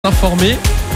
Informé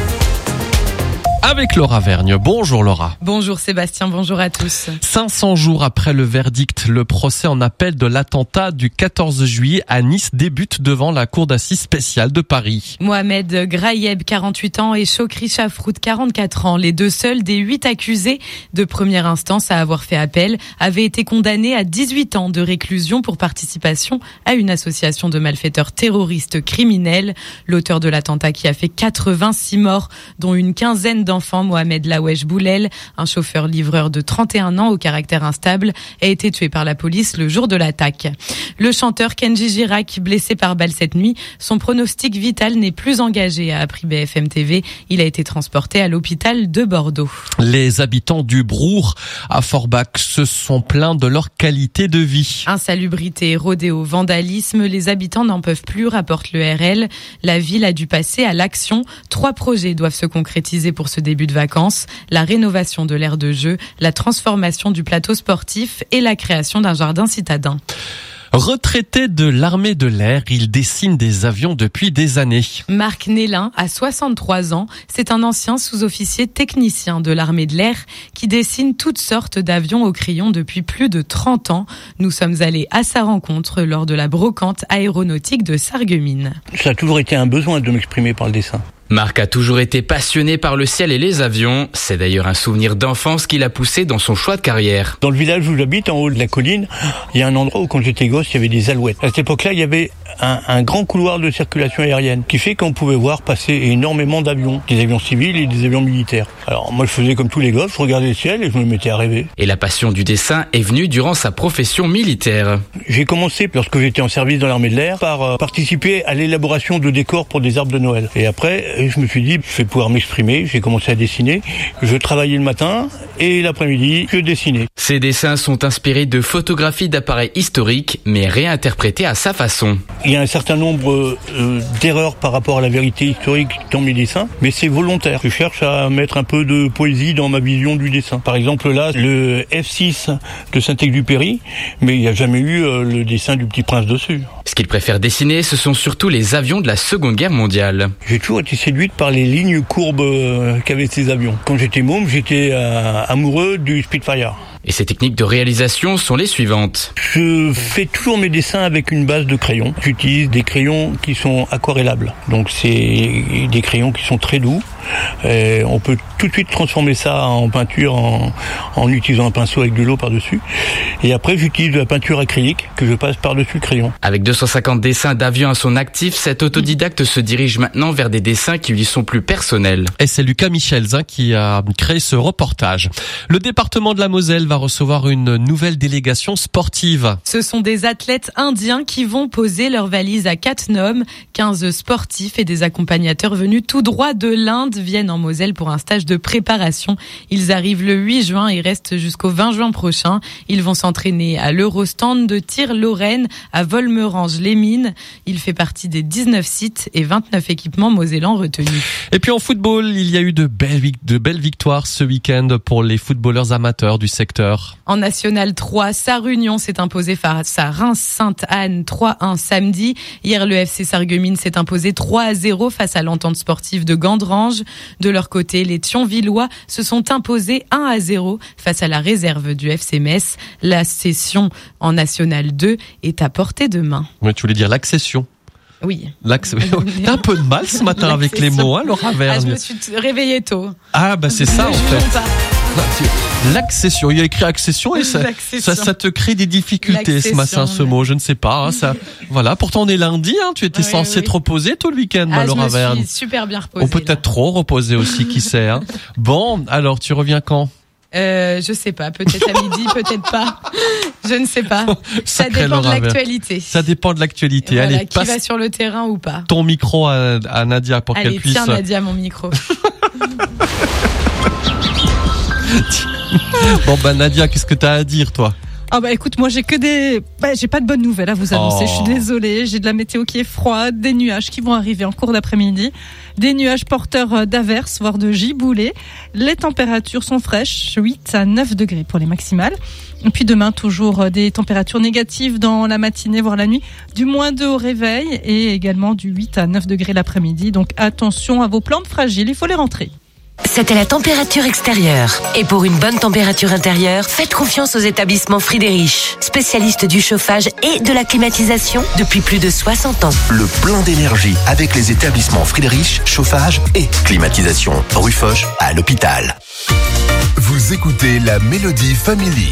avec Laura Vergne. Bonjour Laura. Bonjour Sébastien, bonjour à tous. 500 jours après le verdict, le procès en appel de l'attentat du 14 juillet à Nice débute devant la cour d'assises spéciale de Paris. Mohamed Grayeb, 48 ans, et Chokri Chafrout, 44 ans, les deux seuls des 8 accusés de première instance à avoir fait appel, avaient été condamnés à 18 ans de réclusion pour participation à une association de malfaiteurs terroristes criminels. L'auteur de l'attentat qui a fait 86 morts, dont une quinzaine d'enfants, Mohamed Lawesh Boulel, un chauffeur-livreur de 31 ans au caractère instable, a été tué par la police le jour de l'attaque. Le chanteur Kenji Girac, blessé par balle cette nuit, son pronostic vital n'est plus engagé, a appris BFM TV. Il a été transporté à l'hôpital de Bordeaux. Les habitants du Brour à Forbach se sont plaints de leur qualité de vie. Insalubrité, rodéo, vandalisme, les habitants n'en peuvent plus, rapporte le RL. La ville a dû passer à l'action. 3 projets doivent se concrétiser pour ce début de vacances, la rénovation de l'aire de jeu, la transformation du plateau sportif et la création d'un jardin citadin. Retraité de l'armée de l'air, il dessine des avions depuis des années. Marc Nélin a 63 ans. C'est un ancien sous-officier technicien de l'armée de l'air qui dessine toutes sortes d'avions au crayon depuis plus de 30 ans. Nous sommes allés à sa rencontre lors de la brocante aéronautique de Sarreguemines. Ça a toujours été un besoin de m'exprimer par le dessin. Marc a toujours été passionné par le ciel et les avions. C'est d'ailleurs un souvenir d'enfance qui l'a poussé dans son choix de carrière. Dans le village où j'habite, en haut de la colline, il y a un endroit où quand j'étais gosse, il y avait des alouettes. À cette époque-là, il y avait un grand couloir de circulation aérienne qui fait qu'on pouvait voir passer énormément d'avions, des avions civils et des avions militaires. Alors moi, je faisais comme tous les gosses, je regardais le ciel et je me mettais à rêver. Et la passion du dessin est venue durant sa profession militaire. J'ai commencé, lorsque j'étais en service dans l'armée de l'air, par participer à l'élaboration de décors pour des arbres de Noël. Et après, je me suis dit, je vais pouvoir m'exprimer, j'ai commencé à dessiner. Je travaillais le matin et l'après-midi, je dessinais. Ces dessins sont inspirés de photographies d'appareils historiques, mais réinterprétés à sa façon. Il y a un certain nombre d'erreurs par rapport à la vérité historique dans mes dessins, mais c'est volontaire. Je cherche à mettre un peu de poésie dans ma vision du dessin. Par exemple là, le F6 de Saint-Exupéry, mais il n'y a jamais eu le dessin du Petit Prince dessus. Ce qu'il préfère dessiner, ce sont surtout les avions de la Seconde Guerre mondiale. J'ai toujours été séduite par les lignes courbes qu'avaient ces avions. Quand j'étais môme, j'étais amoureux du Spitfire. Et ses techniques de réalisation sont les suivantes. Je fais toujours mes dessins avec une base de crayons. J'utilise des crayons qui sont aquarellables. Donc c'est des crayons qui sont très doux. On peut tout de suite transformer ça en peinture en utilisant un pinceau avec de l'eau par-dessus. Et après, j'utilise de la peinture acrylique que je passe par-dessus le crayon. Avec 250 dessins d'avions à son actif, cet autodidacte se dirige maintenant vers des dessins qui lui sont plus personnels. Et c'est Lucas Michels qui a créé ce reportage. Le département de la Moselle va recevoir une nouvelle délégation sportive. Ce sont des athlètes indiens qui vont poser leurs valises à Cattenom. 15 sportifs et des accompagnateurs venus tout droit de l'Inde viennent en Moselle pour un stage de préparation. Ils arrivent le 8 juin et restent jusqu'au 20 juin prochain. Ils vont s'entraîner à l'Eurostand de Tir-Lorraine, à Volmerange-les-Mines. Il fait partie des 19 sites et 29 équipements mosellans retenus. Et puis en football, il y a eu de belles victoires ce week-end pour les footballeurs amateurs du secteur. En National 3, Sarre-Union s'est imposé face à Reims-Sainte-Anne 3-1 samedi. Hier, le FC Sarreguemines s'est imposé 3-0 face à l'Entente sportive de Gandrange. De leur côté, les Thionvillois se sont imposés 1-0 face à la réserve du FC Metz. La session en National 2 est à portée de main. Ouais, tu voulais dire l'accession. Oui. T'as un peu de mal ce matin avec les mots, hein, Laura Vergne. Je me suis réveillée tôt. Ah, bah c'est ça en fait. L'accession, il y a écrit accession et ça te crée des difficultés ce matin, ce mot, je ne sais pas. Hein, ça, voilà. Pourtant on est lundi, hein, tu étais censé te reposer tout le week-end, Laura Vergne. Je me suis super bien reposée. On peut être trop reposé aussi, qui sait. Hein. Bon, alors tu reviens quand? Je sais pas, peut-être à midi, peut-être pas. Je ne sais pas. Ça dépend de l'actualité. Ça dépend de l'actualité. Voilà, allez, qui va sur le terrain ou pas. Ton micro à Nadia pour qu'elle puisse. Tiens Nadia, mon micro. Bon Nadia, qu'est-ce que t'as à dire toi? Ah bah écoute, moi j'ai pas de bonnes nouvelles à vous annoncer. Je suis désolée, j'ai de la météo qui est froide, des nuages qui vont arriver en cours d'après-midi, des nuages porteurs d'averses, voire de giboulées. Les températures sont fraîches, 8 à 9 degrés pour les maximales. Et puis demain, toujours des températures négatives dans la matinée, voire la nuit, du -2 au réveil et également du 8 à 9 degrés l'après-midi. Donc attention à vos plantes fragiles, il faut les rentrer. C'était la température extérieure. Et pour une bonne température intérieure, faites confiance aux établissements Friedrich, spécialistes du chauffage et de la climatisation depuis plus de 60 ans. Le plein d'énergie avec les établissements Friedrich, chauffage et climatisation. Rue Foch à l'hôpital. Vous écoutez la Mélodie Family.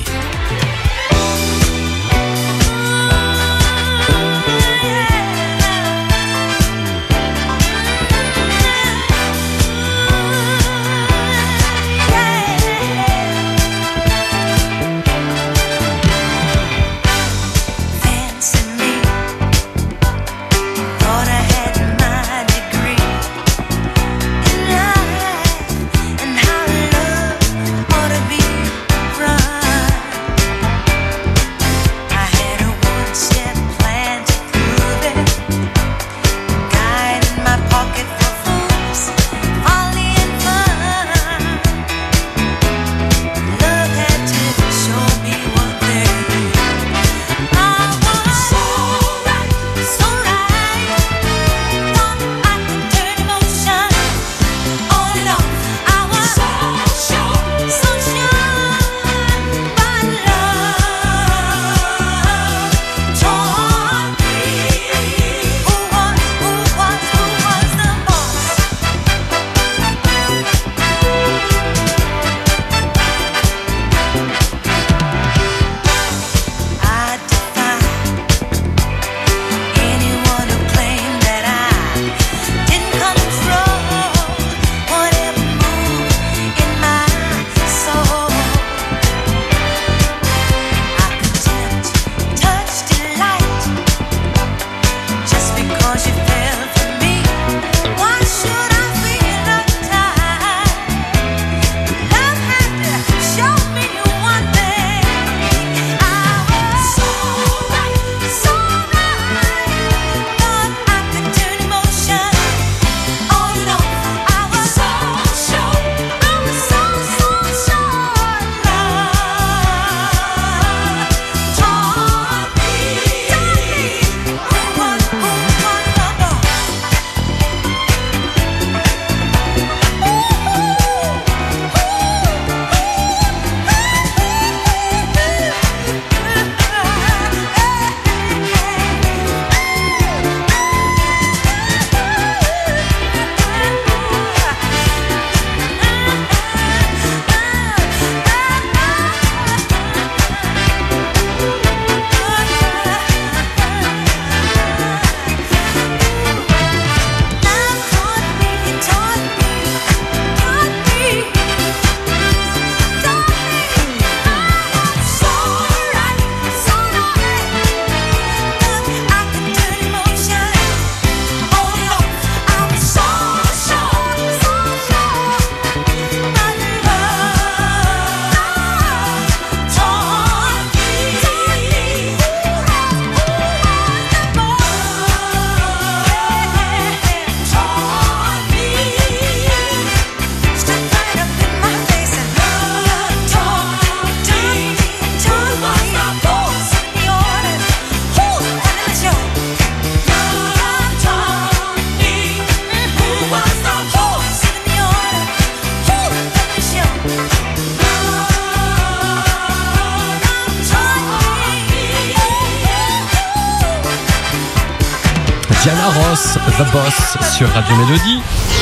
Diana Ross, The Boss sur Radio Mélodie.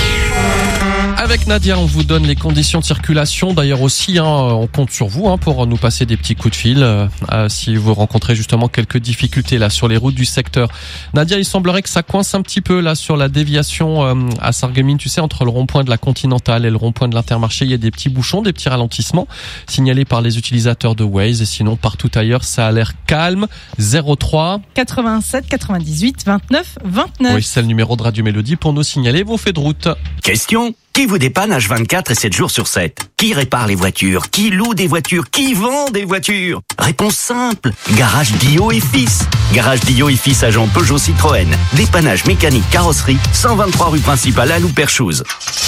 Avec Nadia, on vous donne les conditions de circulation. D'ailleurs aussi, on compte sur vous pour nous passer des petits coups de fil si vous rencontrez justement quelques difficultés là sur les routes du secteur. Nadia, il semblerait que ça coince un petit peu là sur la déviation à Sarreguemines, tu sais, entre le rond-point de la Continentale et le rond-point de l'Intermarché. Il y a des petits bouchons, des petits ralentissements signalés par les utilisateurs de Waze. Et sinon, partout ailleurs, ça a l'air calme. 03 87 98 29 29. Oui, c'est le numéro de Radio Mélodie pour nous signaler vos faits de route. Question: qui vous dépanne H24 et 7 jours sur 7? Qui répare les voitures? Qui loue des voitures? Qui vend des voitures? Réponse simple: Garage Guillot et Fils. Garage Guillot et Fils, agent Peugeot Citroën. Dépannage mécanique carrosserie, 123 rue principale à Louperchouse.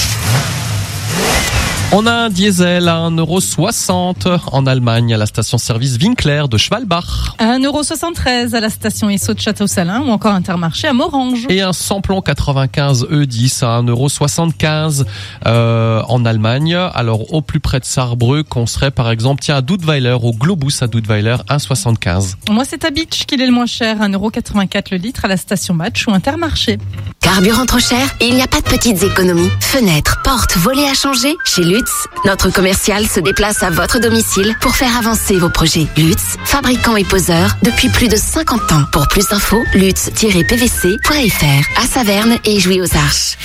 On a un diesel à 1,60 € en Allemagne à la station-service Winkler de Schwalbach. 1,73 € à la station Esso de Château-Salin ou encore Intermarché à Morange. Et un samplon 95 E10 à 1,75 € en Allemagne. Alors au plus près de Saarbrück, on serait par exemple à Dudweiler, au Globus à Dudweiler, 1,75 €. Moi c'est à Beach qu'il est le moins cher, 1,84 € le litre à la station Match ou Intermarché. Carburant trop cher? Il n'y a pas de petites économies. Fenêtres, portes, volets à changer? Chez Lutz, notre commercial se déplace à votre domicile pour faire avancer vos projets. Lutz, fabricant et poseur depuis plus de 50 ans. Pour plus d'infos, lutz-pvc.fr à Saverne et Jouy aux Arches.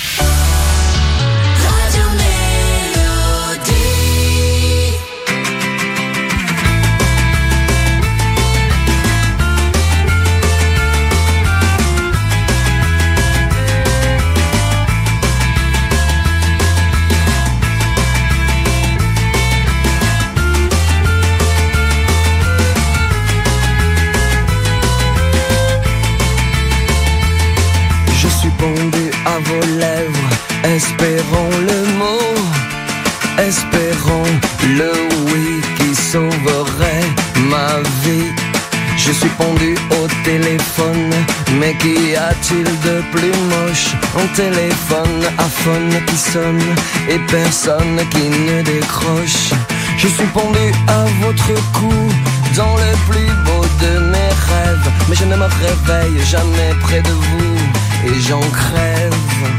Pendu à vos lèvres, espérons le mot, espérons le oui qui sauverait ma vie. Je suis pendu au téléphone, mais qu'y a-t-il de plus moche? Un téléphone à phone qui sonne et personne qui ne décroche. Je suis pendu à votre cou, dans le plus beau de mes rêves, mais je ne me réveille jamais près de vous et j'en crève.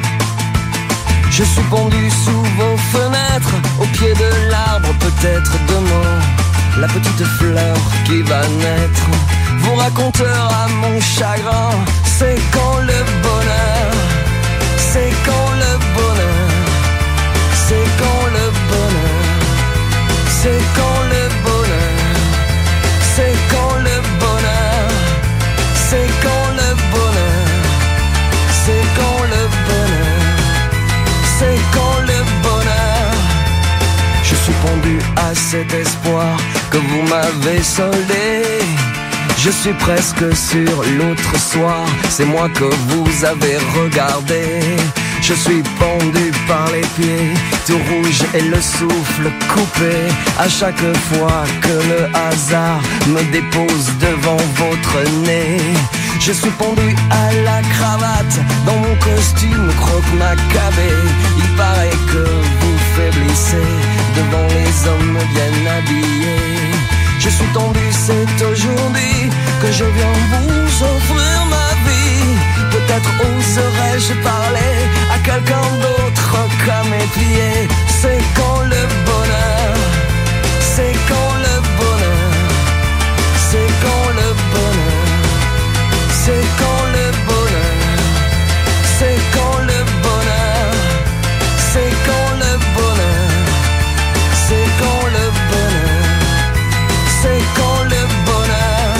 Je suis pendu sous vos fenêtres, au pied de l'arbre, peut-être demain, la petite fleur qui va naître vous racontera mon chagrin. C'est quand le bonheur, c'est quand le bonheur, c'est quand le bonheur, c'est quand le bonheur, c'est quand le bonheur, c'est quand le bonheur, c'est quand le bonheur, c'est quand le bonheur. Je suis pendu à cet espoir que vous m'avez soldé. Je suis presque sur l'autre soir, c'est moi que vous avez regardé. Je suis pendu par les pieds, tout rouge et le souffle coupé, à chaque fois que le hasard me dépose devant votre nez. Je suis pendu à la cravate, dans mon costume croque-macabé. Il paraît que vous faiblissez devant les hommes bien habillés. Je suis tendu, c'est aujourd'hui que je viens vous offrir ma vie. Peut-être oserais-je parler à quelqu'un d'autre qu'à mes pieds. C'est quand le bonheur, c'est quand le bonheur, c'est quand le bonheur, c'est quand le bonheur, c'est quand le bonheur, c'est quand le bonheur, c'est quand le bonheur, c'est quand le bonheur.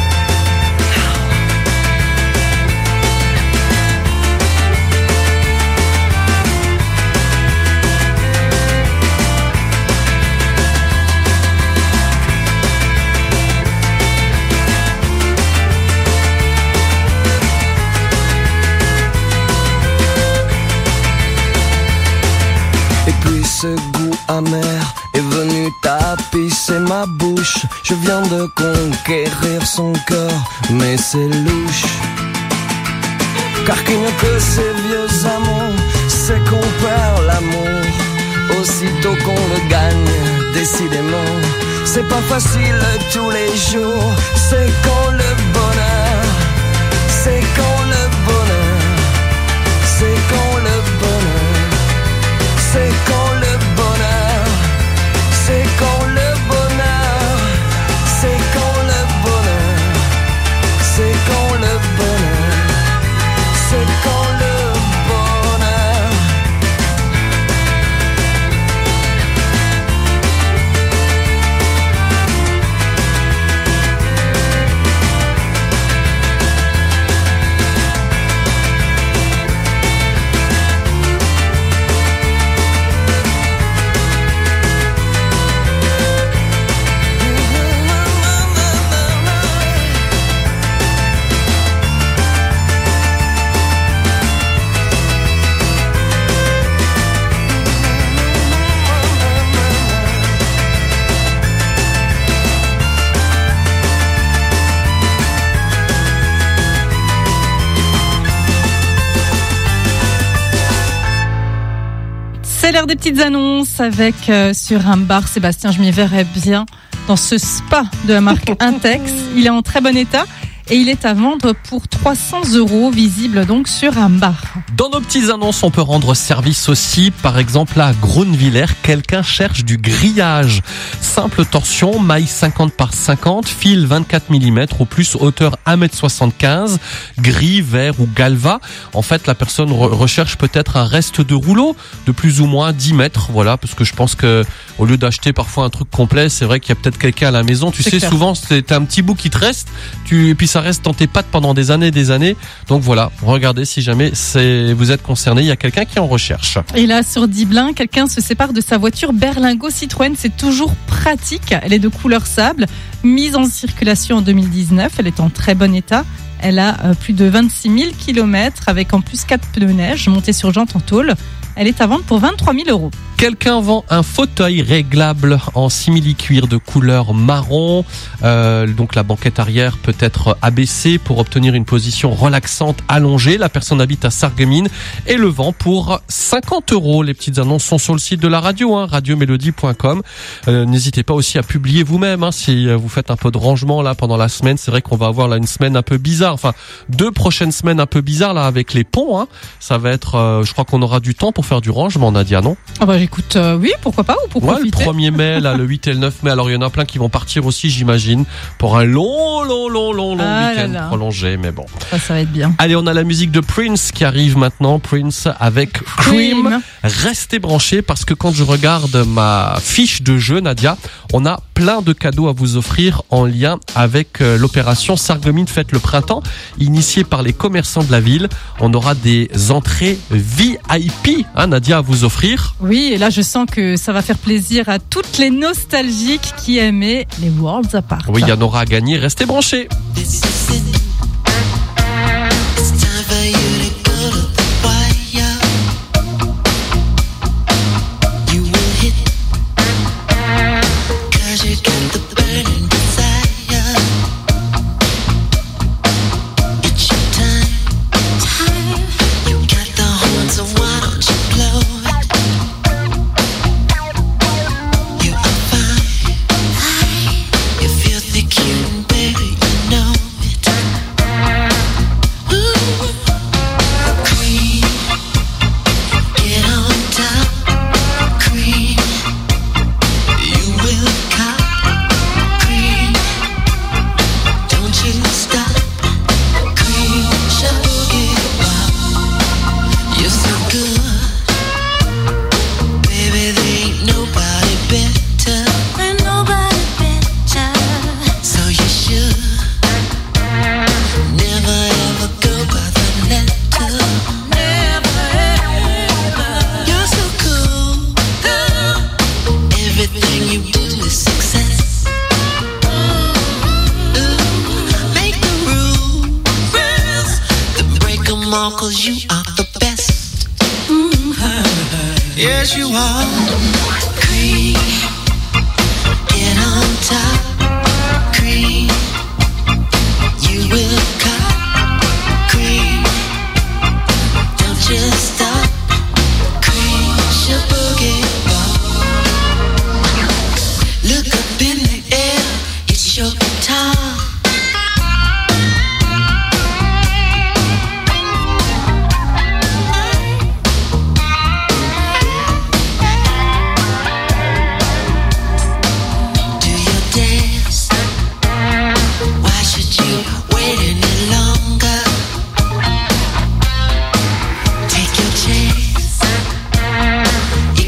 Et puis ce goût amer est venu tapisser ma bouche. Je viens de conquérir son cœur, mais c'est louche. Car qu'il n'y a que ces vieux amours, c'est qu'on perd l'amour aussitôt qu'on le gagne, décidément. C'est pas facile tous les jours, c'est quand le bonheur, c'est quand le bonheur, c'est quand le bonheur, c'est quand le bonheur, c'est quand le bonheur, c'est quand le bonheur, c'est quand le bonheur, c'est quand le bonheur. C'est l'heure des petites annonces avec sur un bar. Sébastien, je m'y verrais bien dans ce spa de la marque Intex. Il est en très bon état et il est à vendre pour 300 €, visible donc sur un bar. Dans nos petites annonces, on peut rendre service aussi. Par exemple, à Grunwiller, quelqu'un cherche du grillage. Simple torsion, maille 50 par 50, fil 24 mm ou plus, hauteur 1m75, gris, verre ou galva. En fait, la personne recherche peut-être un reste de rouleau de plus ou moins 10 mètres. Voilà, parce que je pense que au lieu d'acheter parfois un truc complet, c'est vrai qu'il y a peut-être quelqu'un à la maison. Tu sais, souvent, c'est un petit bout qui te reste. Et puis ça reste dans tes pattes pendant des années et des années. Donc voilà, regardez si jamais vous êtes concerné, il y a quelqu'un qui est en recherche. Et là, sur Diblin, quelqu'un se sépare de sa voiture Berlingo Citroën. C'est toujours pratique. Elle est de couleur sable, mise en circulation en 2019. Elle est en très bon état. Elle a plus de 26 000 km avec en plus 4 pneus neige montés sur jantes en tôle. Elle est à vendre pour 23 000 €. Quelqu'un vend un fauteuil réglable en simili-cuir de couleur marron. Donc la banquette arrière peut être abaissée pour obtenir une position relaxante allongée. La personne habite à Sarreguemines et le vend pour 50 €. Les petites annonces sont sur le site de la radio, radiomélodie.com. N'hésitez pas aussi à publier vous-même si vous faites un peu de rangement là pendant la semaine. C'est vrai qu'on va avoir là une semaine un peu bizarre. Enfin, 2 prochaines semaines un peu bizarres là avec les ponts. Ça va être, je crois qu'on aura du temps pour faire du rangement, Nadia, non? Ah bah écoute, oui, pourquoi pas, ou pour profiter. Le 1er mai, là, le 8 et le 9 mai. Alors, il y en a plein qui vont partir aussi, j'imagine, pour un long week-end prolongé, mais bon. Ça va être bien. Allez, on a la musique de Prince qui arrive maintenant. Prince avec Cream. Restez branchés parce que quand je regarde ma fiche de jeu, Nadia, on a plein de cadeaux à vous offrir en lien avec l'opération Sarreguemines Fête le Printemps, initiée par les commerçants de la ville. On aura des entrées VIP, Nadia, à vous offrir. Oui, et là, je sens que ça va faire plaisir à toutes les nostalgiques qui aimaient les Worlds Apart. Oui, il y en aura à gagner. Restez branchés. Cause you are the best. Yes, you are. Cream, get on top. Cream, you will cut. Cream, don't just stop. Cream, your boogie ball. Look up in the air, it's your guitar. You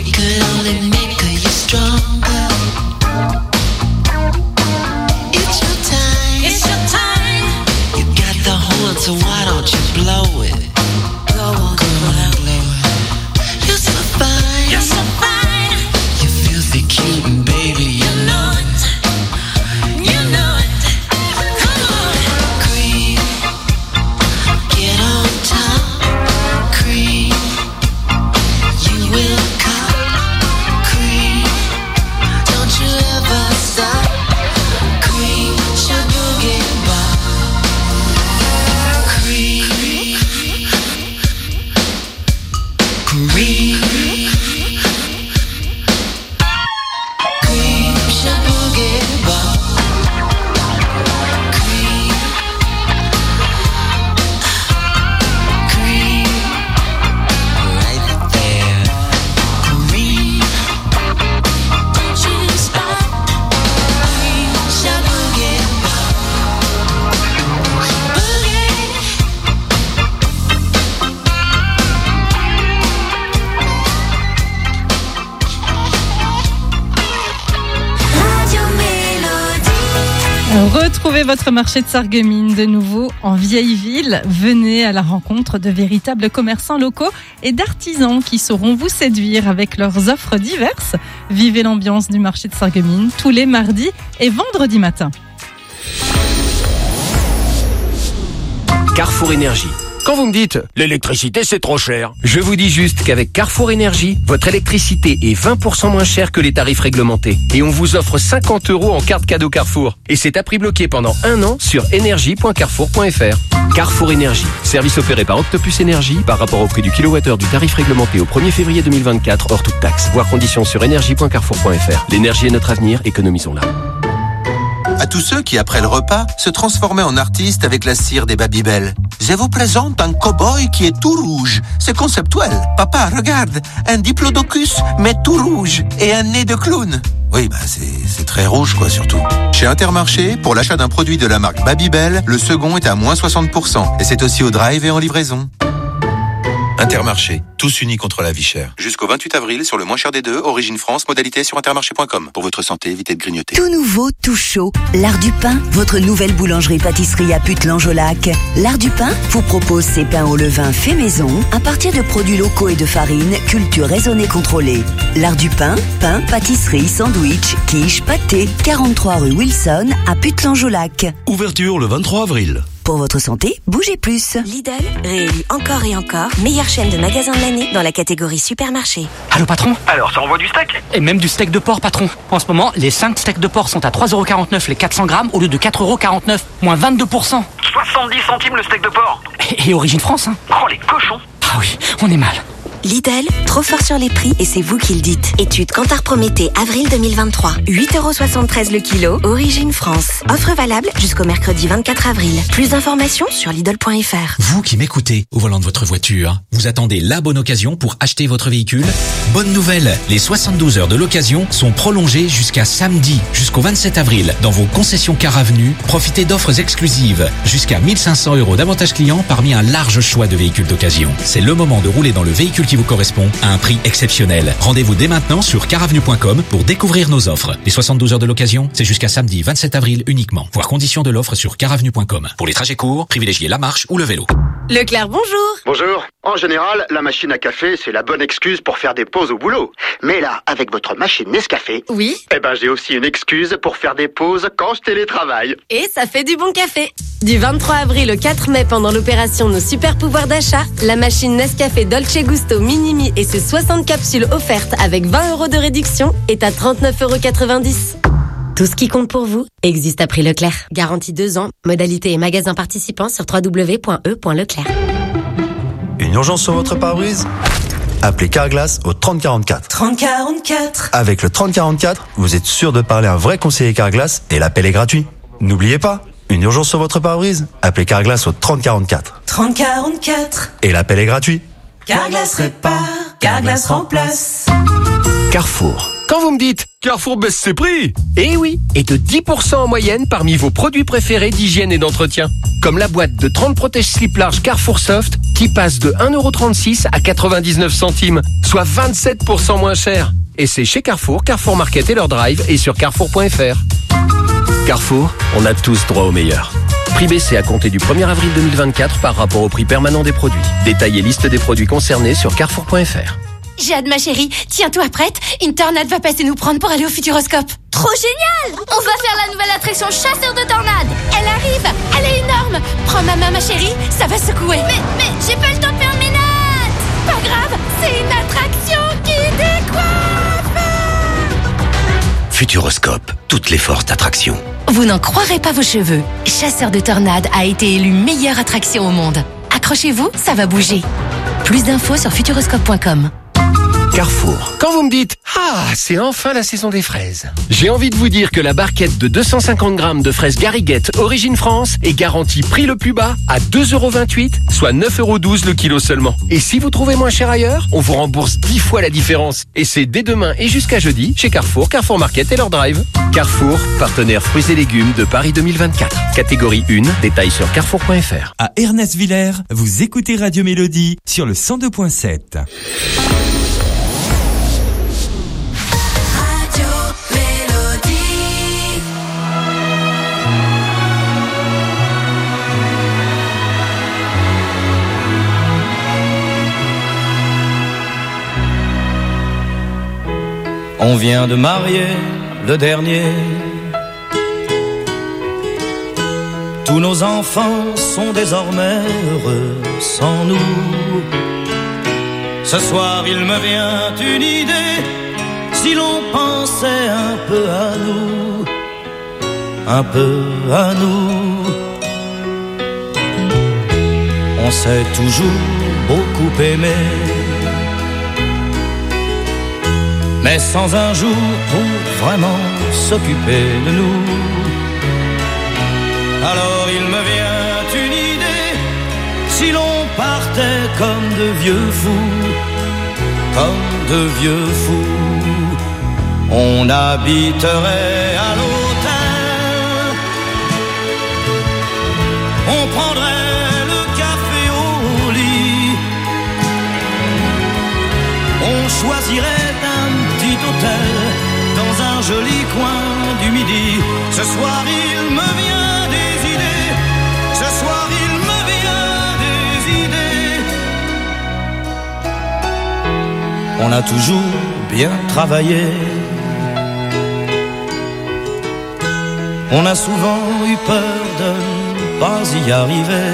Retrouvez votre marché de Sarreguemines de nouveau en vieille ville. Venez à la rencontre de véritables commerçants locaux et d'artisans qui sauront vous séduire avec leurs offres diverses. Vivez l'ambiance du marché de Sarreguemines tous les mardis et vendredis matin. Carrefour Énergie. Quand vous me dites « l'électricité c'est trop cher », je vous dis juste qu'avec Carrefour Énergie, votre électricité est 20% moins chère que les tarifs réglementés. Et on vous offre 50 € en carte cadeau Carrefour. Et c'est à prix bloqué pendant 1 an sur énergie.carrefour.fr. Carrefour Énergie. Service opéré par Octopus Énergie par rapport au prix du kilowattheure du tarif réglementé au 1er février 2024 hors toute taxe. Voir conditions sur énergie.carrefour.fr. L'énergie est notre avenir, économisons-la. À tous ceux qui, après le repas, se transformaient en artistes avec la cire des Babybel. Je vous présente un cow-boy qui est tout rouge. C'est conceptuel. Papa, regarde, un diplodocus, mais tout rouge, et un nez de clown. Oui, c'est très rouge, quoi, surtout. Chez Intermarché, pour l'achat d'un produit de la marque Babybel, le second est à moins 60%. Et c'est aussi au drive et en livraison. Intermarché, tous unis contre la vie chère. Jusqu'au 28 avril, sur le moins cher des deux, Origine France, modalité sur intermarché.com. Pour votre santé, évitez de grignoter. Tout nouveau, tout chaud. L'Art du Pain, votre nouvelle boulangerie-pâtisserie à Putelange-au-Lac. L'Art du Pain vous propose ses pains au levain fait maison, à partir de produits locaux et de farine, culture raisonnée contrôlée. L'Art du Pain, pain, pâtisserie, sandwich, quiche, pâté. 43 rue Wilson, à Putelange-au-Lac. Ouverture le 23 avril. Pour votre santé, bougez plus. Lidl, réélu encore et encore, meilleure chaîne de magasins de l'année dans la catégorie supermarché. Allô patron? Alors, ça envoie du steak? Et même du steak de porc patron. En ce moment, les 5 steaks de porc sont à 3,49€ les 400 grammes au lieu de 4,49€, moins 22%. 70 centimes le steak de porc. Et Origine France, hein? Oh, les cochons. Ah oui, on est mal. Lidl, trop fort sur les prix et c'est vous qui le dites. Étude Kantar Prométhée, avril 2023. 8,73€ le kilo, Origine France. Offre valable jusqu'au mercredi 24 avril. Plus d'informations sur Lidl.fr. Vous qui m'écoutez au volant de votre voiture, vous attendez la bonne occasion pour acheter votre véhicule? Bonne nouvelle, les 72 heures de l'occasion sont prolongées jusqu'à samedi, jusqu'au 27 avril. Dans vos concessions Car Avenue, profitez d'offres exclusives. Jusqu'à 1 500 € d'avantages clients parmi un large choix de véhicules d'occasion. C'est le moment de rouler dans le véhicule qui vous correspond à un prix exceptionnel. Rendez-vous dès maintenant sur caravenue.com pour découvrir nos offres. Les 72 heures de l'occasion, c'est jusqu'à samedi 27 avril uniquement. Voir conditions de l'offre sur caravenue.com. Pour les trajets courts, privilégiez la marche ou le vélo. Leclerc, bonjour. Bonjour. En général, la machine à café, c'est la bonne excuse pour faire des pauses au boulot. Mais là, avec votre machine Nescafé, oui, j'ai aussi une excuse pour faire des pauses quand je télétravaille. Et ça fait du bon café. Du 23 avril au 4 mai, pendant l'opération Nos Super Pouvoirs d'achat, la machine Nescafé Dolce Gusto Minimi et ses 60 capsules offertes avec 20 € de réduction est à 39,90€. Tout ce qui compte pour vous existe à prix Leclerc. Garantie 2 ans. Modalité et magasins participants sur www.e.leclerc. Une urgence sur votre pare-brise? Appelez Carglass au 3044. 3044. Avec le 3044, vous êtes sûr de parler à un vrai conseiller Carglass et l'appel est gratuit. N'oubliez pas, une urgence sur votre pare-brise? Appelez Carglass au 3044. 3044. Et l'appel est gratuit. Carglass répare, Carglass remplace. Carrefour. Quand vous me dites Carrefour baisse ses prix, eh oui, et de 10% en moyenne parmi vos produits préférés d'hygiène et d'entretien. Comme la boîte de 30 protège-slip large Carrefour Soft qui passe de 1,36€ à 99 centimes, soit 27% moins cher. Et c'est chez Carrefour, Carrefour Market et leur drive et sur carrefour.fr. Carrefour, on a tous droit au meilleur. Prix baissé à compter du 1er avril 2024 par rapport au prix permanent des produits. Détail et liste des produits concernés sur carrefour.fr. J'ai hâte, ma chérie. Tiens-toi prête, une tornade va passer nous prendre pour aller au Futuroscope. Trop génial! On va faire la nouvelle attraction chasseur de tornades. Elle arrive, elle est énorme. Prends ma main, ma chérie, ça va secouer. Mais j'ai pas le temps de faire mes notes. Pas grave, c'est une attraction qui décoiffe. Futuroscope, toutes les forces d'attraction. Vous n'en croirez pas vos cheveux. Chasseur de tornades a été élu meilleure attraction au monde. Accrochez-vous, ça va bouger. Plus d'infos sur futuroscope.com. Carrefour. Quand vous me dites « Ah, c'est enfin la saison des fraises », j'ai envie de vous dire que la barquette de 250 grammes de fraises Gariguette Origine France est garantie prix le plus bas à 2,28€, soit 9,12€ le kilo seulement. Et si vous trouvez moins cher ailleurs, on vous rembourse 10 fois la différence. Et c'est dès demain et jusqu'à jeudi chez Carrefour, Carrefour Market et leur drive. Carrefour, partenaire fruits et légumes de Paris 2024. Catégorie 1, détail sur carrefour.fr. À Ernest-Villers, vous écoutez Radio Mélodie sur le 102.7. On vient de marier le dernier. Tous nos enfants sont désormais heureux sans nous. Ce soir il me vient une idée, si l'on pensait un peu à nous, un peu à nous. On s'est toujours beaucoup aimé, mais sans un jour pour vraiment s'occuper de nous. Alors il me vient une idée, si l'on partait comme de vieux fous, comme de vieux fous, on habiterait à l'hôtel, on prendrait le café au lit, on choisirait un petit hôtel dans un joli coin du Midi. Ce soir il me vient des idées, ce soir il me vient des idées. On a toujours bien travaillé, on a souvent eu peur de ne pas y arriver.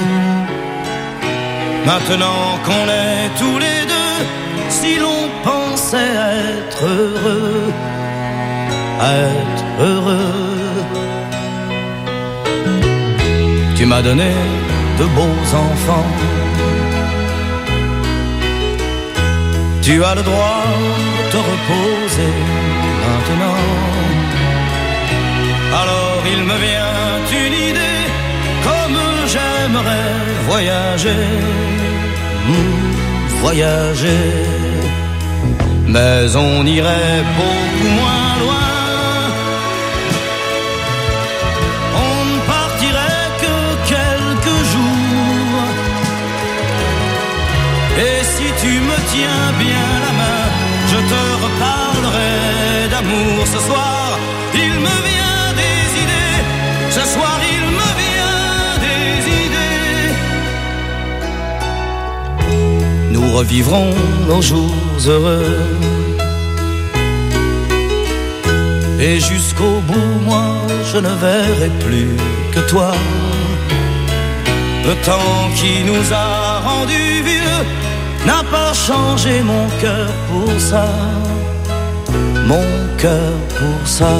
Maintenant qu'on est tous les deux, si l'on pensait être heureux, être heureux. Tu m'as donné de beaux enfants, tu as le droit de te reposer maintenant. Alors il me vient une idée, comme j'aimerais voyager, voyager. Mais on irait beaucoup moins loin, on ne partirait que quelques jours. Et si tu me tiens bien la main, je te reparlerai d'amour. Ce soir, il me vient des idées, ce soir il me vient des idées. Nous revivrons nos jours heureux, et jusqu'au bout, moi, je ne verrai plus que toi. Le temps qui nous a rendus vieux n'a pas changé mon cœur pour ça, mon cœur pour ça.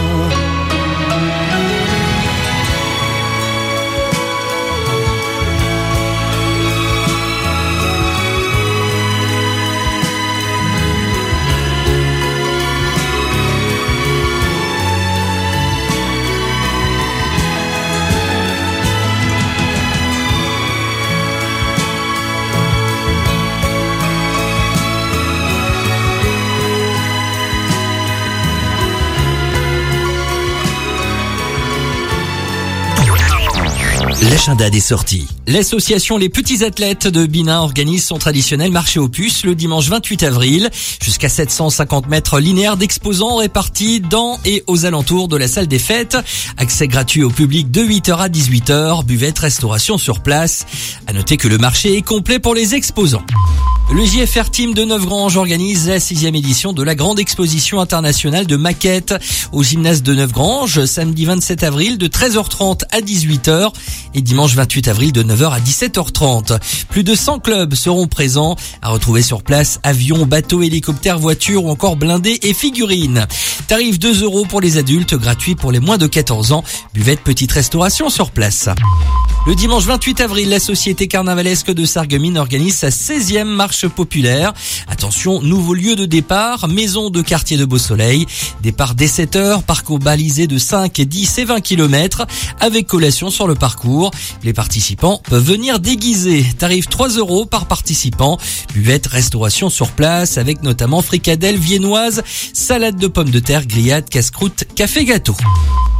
L'agenda des sorties. L'association Les Petits Athlètes de Binin organise son traditionnel marché aux puces le dimanche 28 avril. Jusqu'à 750 mètres linéaires d'exposants répartis dans et aux alentours de la salle des fêtes. Accès gratuit au public de 8h à 18h. Buvette, restauration sur place. À noter que le marché est complet pour les exposants. Le JFR Team de Neuvgrange organise la 6e édition de la grande exposition internationale de maquettes au gymnase de Neuvgrange, samedi 27 avril de 13h30 à 18h et dimanche 28 avril de 9h à 17h30. Plus de 100 clubs seront présents, à retrouver sur place avions, bateaux, hélicoptères, voitures ou encore blindés et figurines. Tarif 2 € pour les adultes, gratuit pour les moins de 14 ans. Buvette, petite restauration sur place. Le dimanche 28 avril, la Société carnavalesque de Sarreguemines organise sa 16e marche populaire. Attention, nouveau lieu de départ, maison de quartier de Beau-Soleil. Départ dès 7h, parcours balisé de 5, 10 et 20 km avec collation sur le parcours. Les participants peuvent venir déguisés. Tarif 3 € par participant. Buvette, restauration sur place avec notamment fricadelles viennoises, salade de pommes de terre, grillades, casse-croûte, café gâteau.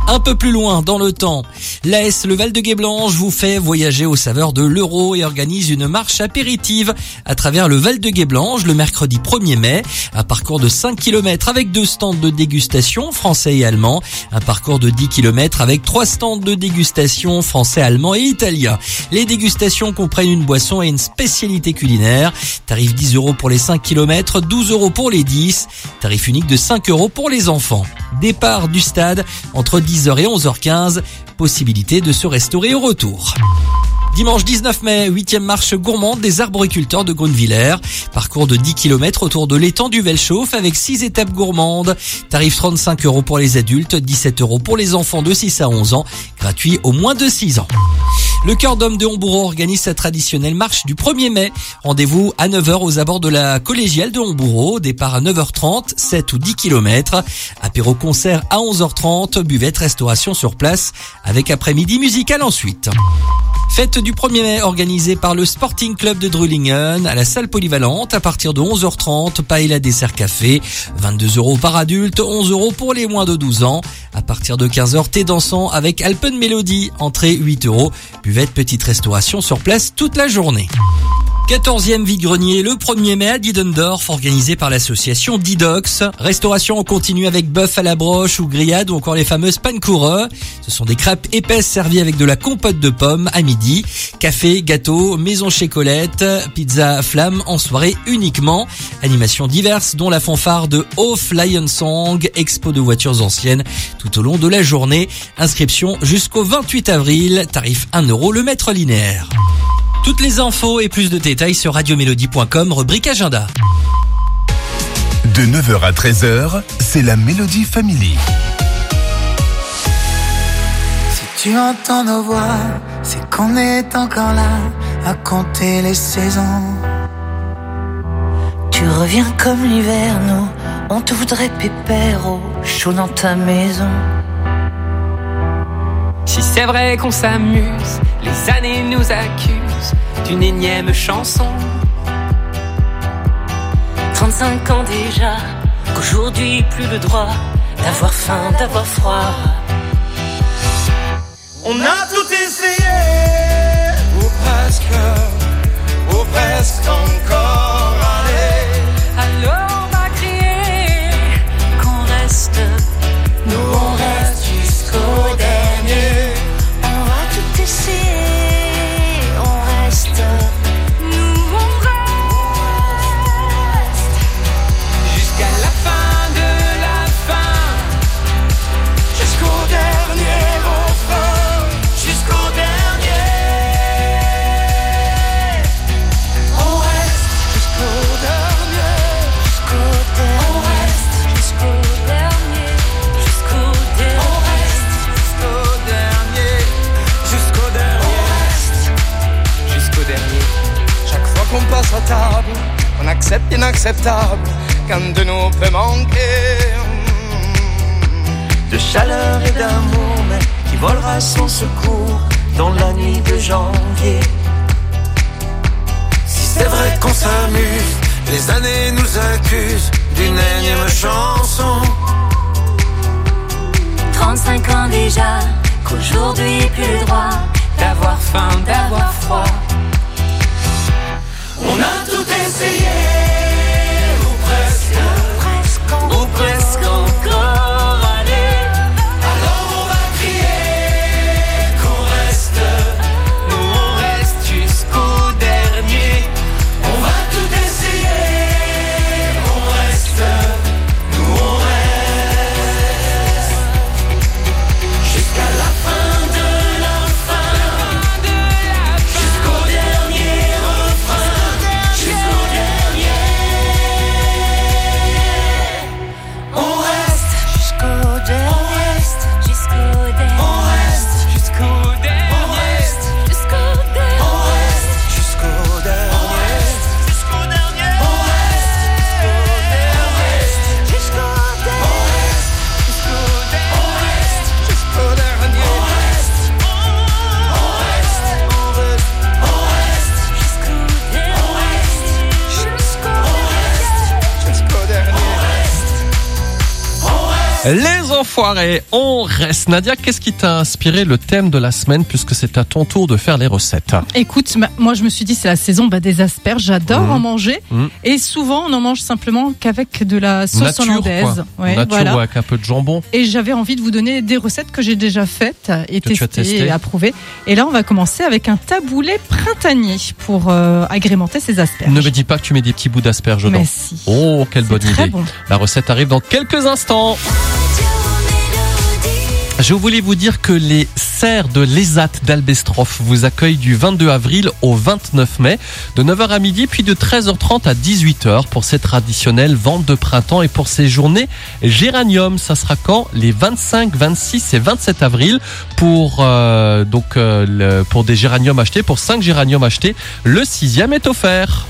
Un peu plus loin dans le temps, l'AS Le Val-de-Guéblange vous fait voyager aux saveurs de l'Euro et organise une marche apéritive à travers le Val-de-Guéblange le mercredi 1er mai. Un parcours de 5 km avec 2 stands de dégustation français et allemand. Un parcours de 10 km avec 3 stands de dégustation français, allemand et italien. Les dégustations comprennent une boisson et une spécialité culinaire. Tarif 10 € pour les 5 km, 12 € pour les 10. Tarif unique de 5 € pour les enfants. Départ du stade entre 10h et 11h15. Possibilité de se restaurer au retour. Dimanche 19 mai, 8e marche gourmande des arboriculteurs de Grunewiller. Parcours de 10 km autour de l'étang du Velchauffe avec 6 étapes gourmandes. Tarif 35 € pour les adultes, 17 € pour les enfants de 6 à 11 ans. Gratuit au moins de 6 ans. Le Cœur d'Homme de Hombourg organise sa traditionnelle marche du 1er mai. Rendez-vous à 9h aux abords de la collégiale de Hombourg. Départ à 9h30, 7 ou 10 km. Apéro-concert à 11h30. Buvette, restauration sur place avec après-midi musical ensuite. Fête du 1er mai organisée par le Sporting Club de Drulingen à la salle polyvalente à partir de 11h30. Paella, dessert, café. 22 € par adulte, 11 € pour les moins de 12 ans. À partir de 15h, thé dansant avec Alpen Melody. Entrée 8 €. Buvette, petite restauration sur place toute la journée. 14e vide-grenier le 1er mai à Diedendorf, organisé par l'association Didox. Restauration en continu avec bœuf à la broche ou grillade ou encore les fameuses Pannkuchen. Ce sont des crêpes épaisses servies avec de la compote de pommes à midi. Café, gâteau, maison chez Colette, pizza flamme en soirée uniquement. Animations diverses dont la fanfare de Hof Lion Song, expo de voitures anciennes tout au long de la journée. Inscription jusqu'au 28 avril, tarif 1 € le mètre linéaire. Toutes les infos et plus de détails sur radiomélodie.com, rubrique agenda. De 9h à 13h, c'est la Mélodie Family. Si tu entends nos voix, c'est qu'on est encore là à compter les saisons. Tu reviens comme l'hiver, nous, on te voudrait pépère au chaud dans ta maison. Si c'est vrai qu'on s'amuse, les années nous accusent d'une énième chanson. 35 ans déjà, qu'aujourd'hui plus le droit d'avoir faim, d'avoir froid. On a tout essayé, ou presque encore, allez. Alors on va crier qu'on reste, nous on reste jusqu'au dernier. On va tout essayer, on reste, nous on reste jusqu'à la fin de la fin, jusqu'au dernier refrain, jusqu'au dernier. On reste jusqu'au dernier, jusqu'au dernier. on reste jusqu'au dernier, jusqu'au dernier. On reste jusqu'au dernier, jusqu'au dernier. jusqu'au dernier. Chaque fois qu'on passe à table, on accepte l'inacceptable, qu'un de nous peut manquer. De chaleur et d'amour, mais qui volera sans secours dans la nuit de janvier. Si c'est vrai qu'on s'amuse, les années nous accusent d'une énième chanson. 35 ans déjà, qu'aujourd'hui plus le droit D'avoir faim, d'avoir froid. On a tout essayé, ou presque encore, allez. Alors on va crier qu'on reste, Nous on reste jusqu'au dernier. on va tout essayer, on reste, nous on reste, jusqu'à la fin de la fin, jusqu'au dernier refrain, jusqu'au dernier. Les enfoirés, on reste. Nadia, qu'est-ce qui t'a inspiré le thème de la semaine puisque c'est à ton tour de faire les recettes? Écoute, moi je me suis dit c'est la saison des asperges, j'adore en manger et souvent on en mange simplement qu'avec de la sauce hollandaise. Ouais, nature voilà. Avec un peu de jambon. Et j'avais envie de vous donner des recettes que j'ai déjà faites et testées et approuvées. Et là on va commencer avec un taboulé printanier pour agrémenter ces asperges. Ne me dis pas que tu mets des petits bouts d'asperges dedans. Mais si. Oh, quelle bonne idée. Bon. La recette arrive dans quelques instants. Je voulais vous dire que les serres de l'ESAT d'Albestroff vous accueillent du 22 avril au 29 mai, de 9h à midi, puis de 13h30 à 18h pour ces traditionnelles ventes de printemps et pour ces journées géranium. Ça sera quand? Les 25, 26 et 27 avril pour des géraniums achetés. Pour 5 géraniums achetés, le 6e est offert.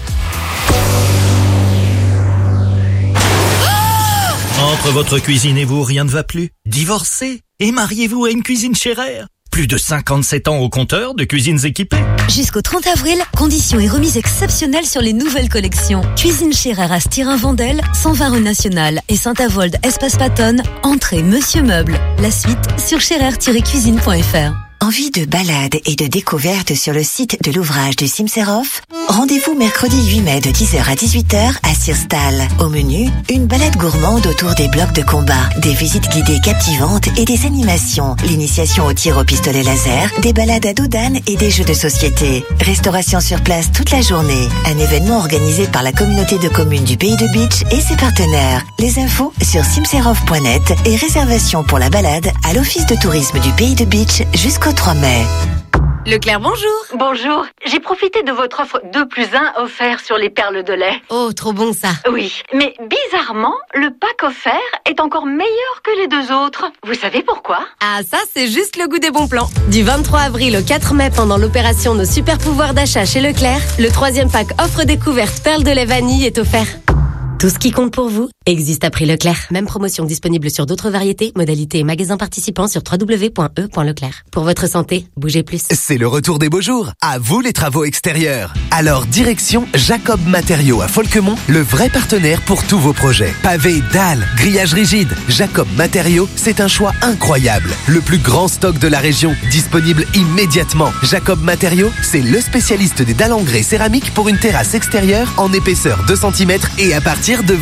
Entre votre cuisine et vous, rien ne va plus. Divorcez et mariez-vous à une cuisine Scherer. Plus de 57 ans au compteur de cuisines équipées. Jusqu'au 30 avril, conditions et remises exceptionnelles sur les nouvelles collections. Cuisine Scherer à Styrin-Vendel, 120 rue Nationale et Saint-Avold, Espace Pattonne, entrée Monsieur Meuble. La suite sur scherer-cuisine.fr. Envie de balade et de découverte sur le site de l'ouvrage du Cimserhof? Rendez-vous mercredi 8 mai de 10h à 18h à Sirstal. Au menu, une balade gourmande autour des blocs de combat, des visites guidées captivantes et des animations, l'initiation au tir au pistolet laser, des balades à dos d'âne et des jeux de société. Restauration sur place toute la journée. Un événement organisé par la communauté de communes du Pays de Beach et ses partenaires. Les infos sur cimserhof.net et réservation pour la balade à l'Office de tourisme du Pays de Beach jusqu'au 3 mai. Leclerc, bonjour. Bonjour. J'ai profité de votre offre 2+1 offert sur les perles de lait. Oh, trop bon ça. Oui, mais bizarrement, le pack offert est encore meilleur que les 2 autres. Vous savez pourquoi? Ah, ça, c'est juste le goût des bons plans. Du 23 avril au 4 mai, pendant l'opération Nos super pouvoirs d'achat chez Leclerc, le 3e pack offre découverte perles de lait vanille est offert. Tout ce qui compte pour vous existe à prix Leclerc. Même promotion disponible sur d'autres variétés, modalités et magasins participants sur www.e.leclerc. Pour votre santé, bougez plus. C'est le retour des beaux jours. À vous les travaux extérieurs. Alors direction Jacob Matériaux à Folquemont, le vrai partenaire pour tous vos projets. Pavés, dalles, grillages rigides. Jacob Matériaux, c'est un choix incroyable. Le plus grand stock de la région, disponible immédiatement. Jacob Matériaux, c'est le spécialiste des dalles en grès céramique pour une terrasse extérieure en épaisseur 2 cm et à partir de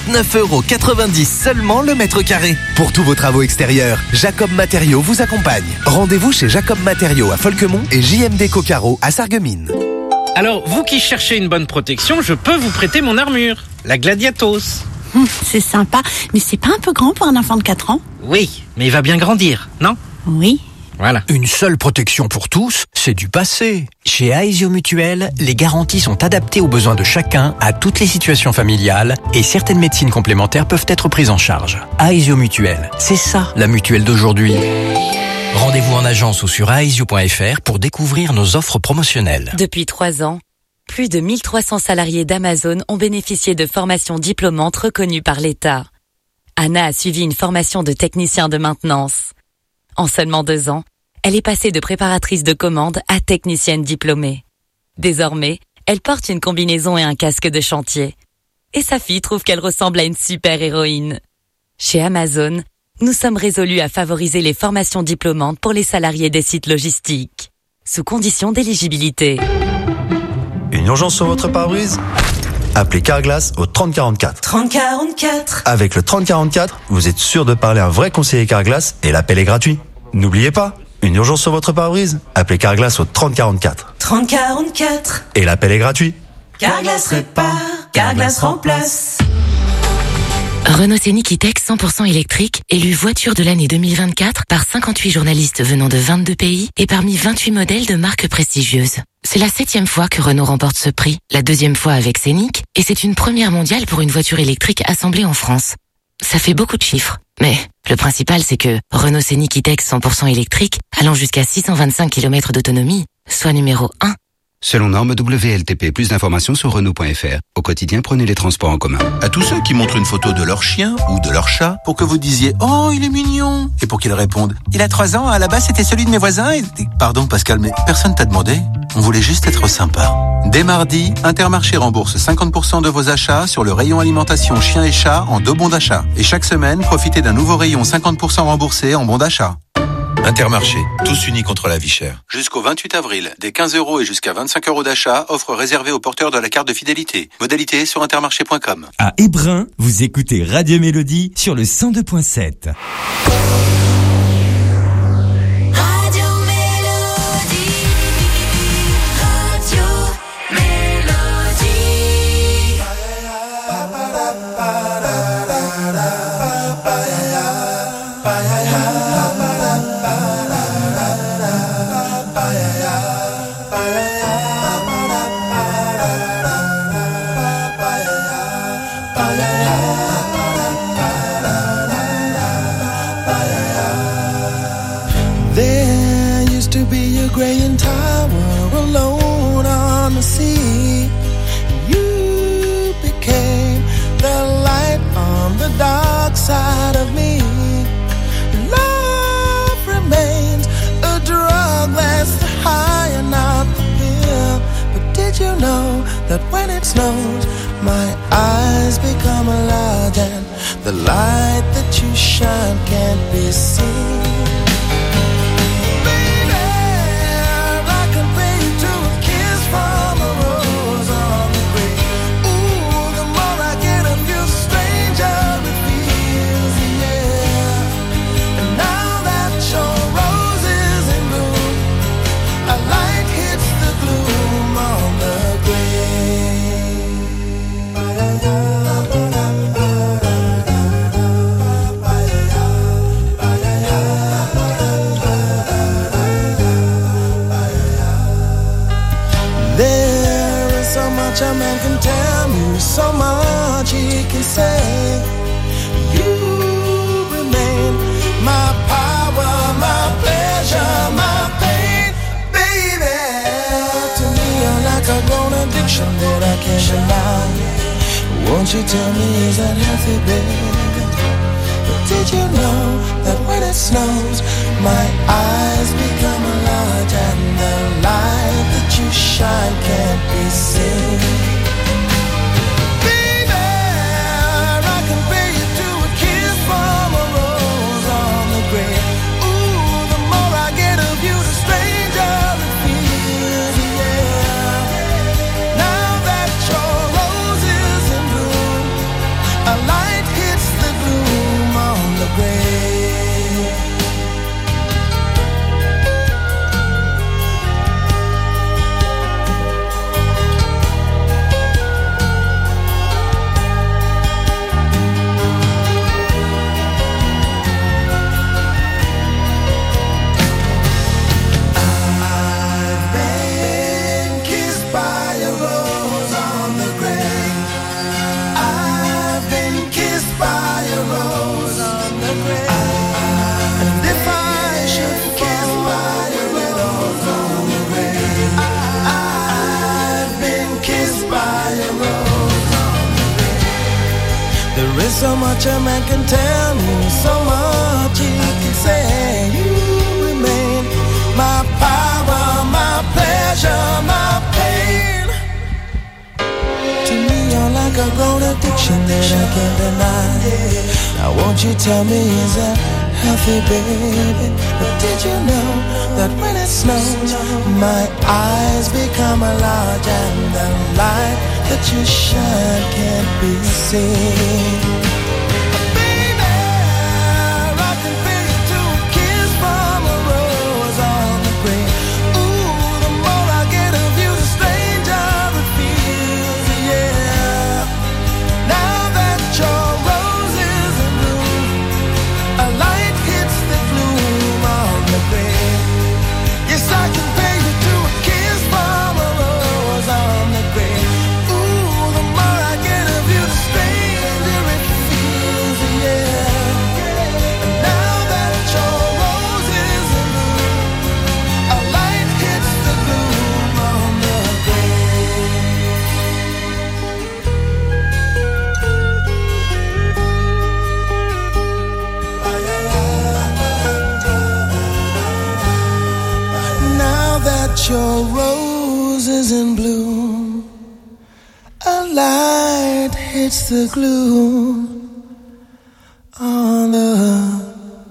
29,90 € seulement le mètre carré. Pour tous vos travaux extérieurs, Jacob Matériaux vous accompagne. Rendez-vous chez Jacob Matériaux à Folquemont et JMD Coccaro à Sarreguemines. Alors, vous qui cherchez une bonne protection, je peux vous prêter mon armure, la Gladiatos. C'est sympa, mais c'est pas un peu grand pour un enfant de 4 ans? Oui, mais il va bien grandir, non? Oui. Voilà. Une seule protection pour tous, c'est du passé. Chez Aesio Mutuel, les garanties sont adaptées aux besoins de chacun, à toutes les situations familiales, et certaines médecines complémentaires peuvent être prises en charge. Aesio Mutuel, c'est ça la mutuelle d'aujourd'hui. Rendez-vous en agence ou sur aesio.fr pour découvrir nos offres promotionnelles. Depuis 3 ans, plus de 1300 salariés d'Amazon ont bénéficié de formations diplômantes reconnues par l'État. Anna a suivi une formation de technicien de maintenance. En seulement 2 ans, elle est passée de préparatrice de commande à technicienne diplômée. Désormais, elle porte une combinaison et un casque de chantier. Et sa fille trouve qu'elle ressemble à une super-héroïne. Chez Amazon, nous sommes résolus à favoriser les formations diplômantes pour les salariés des sites logistiques, sous condition d'éligibilité. Une urgence sur votre pare-brise? Appelez Carglass au 3044. 3044. Avec le 3044, vous êtes sûr de parler à un vrai conseiller Carglass et l'appel est gratuit. N'oubliez pas, une urgence sur votre pare-brise? Appelez Carglass au 3044. 3044. Et l'appel est gratuit. Carglass répare, Carglass remplace. Renault Scénic E-Tech 100% électrique, élu voiture de l'année 2024 par 58 journalistes venant de 22 pays et parmi 28 modèles de marques prestigieuses. C'est la 7e fois que Renault remporte ce prix, la 2e fois avec Scénic, et c'est une première mondiale pour une voiture électrique assemblée en France. Ça fait beaucoup de chiffres, mais le principal c'est que Renault Scénic E-Tech 100% électrique, allant jusqu'à 625 km d'autonomie, soit numéro 1. Selon norme WLTP, plus d'informations sur Renault.fr. Au quotidien, prenez les transports en commun. À tous ceux qui montrent une photo de leur chien ou de leur chat pour que vous disiez « Oh, il est mignon !» et pour qu'ils répondent « Il a 3 ans, à la base c'était celui de mes voisins et... » Pardon Pascal, mais personne t'a demandé. on voulait juste être sympa. Dès mardi, Intermarché rembourse 50% de vos achats sur le rayon alimentation chien et chat en 2 bons d'achat. Et chaque semaine, profitez d'un nouveau rayon 50% remboursé en bons d'achat. Intermarché, tous unis contre la vie chère. Jusqu'au 28 avril, des 15 € et jusqu'à 25 € d'achat, offre réservée aux porteurs de la carte de fidélité. Modalité sur intermarché.com. À Hébrin, vous écoutez Radio Mélodie sur le 102.7. Graying tower alone on the sea. You became the light on the dark side of me. Love remains a drug that's the high and not the pill. But did you know that when it snows, my eyes become large and the light that you shine can't be seen? A man can tell me so much he can say. You remain my power, my pleasure, my pain, baby. To me you're like a grown addiction that I can't deny. Won't you tell me, is that healthy, baby? But did you know that when it snows, my eyes become large and the light that you shine can't be seen? So much a man can tell me, so much he can say. You remain my power, my pleasure, my pain. To me you're like a grown addiction that I can't deny. Now won't you tell me, is that healthy, baby? But did you know that when it snows, my eyes become large and the light that you shine can't be seen? Your roses in blue. A light hits the glue on the